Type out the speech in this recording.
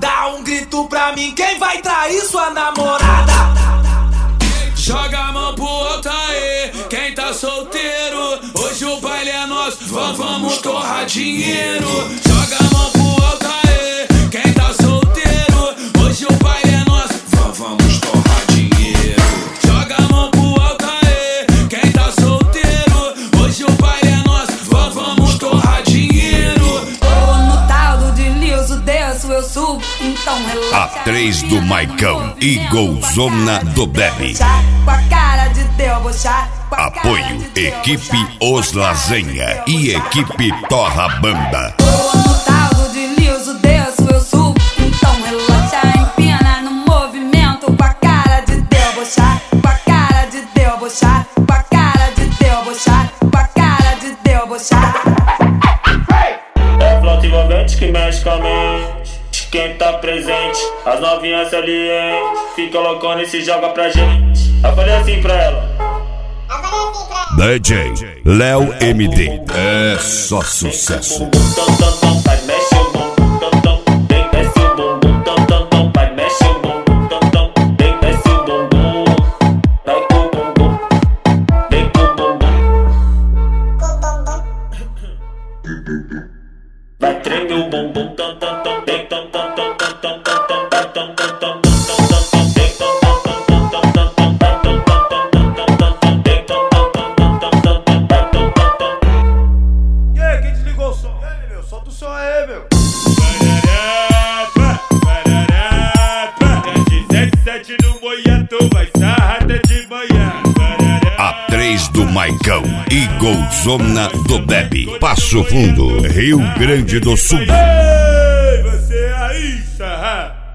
Dá um grito pra mim, quem vai trair sua namorada? Joga a mão pro alto aí, quem tá solteiro. Hoje o baile é nosso, vamos torrar dinheiro. Joga a mão pro alto aí, quem tá solteiro. Hoje o baile é nosso, vamos torrar dinheiro. Joga a mão pro alto aí, quem tá solteiro. Hoje o baile é nosso, vamos torrar dinheiro. Tô no tal do deslizo, desço, eu subo, então relaxa. A3 do Maicão e Golzona do Bebe. Com a cara de debochar. Apoio Equipe Os Lasanha e Equipe Torra Banda. Tô no tal do deslizo, desço, eu subo, então relaxa. Empina no movimento com a cara de debochar. Com a cara de debochar. Com a cara de debochar. Com a cara de debochar. É flauta envolvente que mexe com a mente. Quem tá presente, as novinhas salientes. Fica loucona e se joga pra gente. Eu falei assim pra ela. DJ Léo MD. É só sucesso. Vai mexe o bumbum, vem desce o bumbum, vai mexe o bumbum, vem desce o bumbum, vai com o bumbum, vem com o bumbum, vai tremer o bumbum, vem Solta o som aí, meu. No moiato, vai sarrada de manhã. A3 do Maicão e Golzona do Bebe. Passo Fundo, Rio Grande do Sul.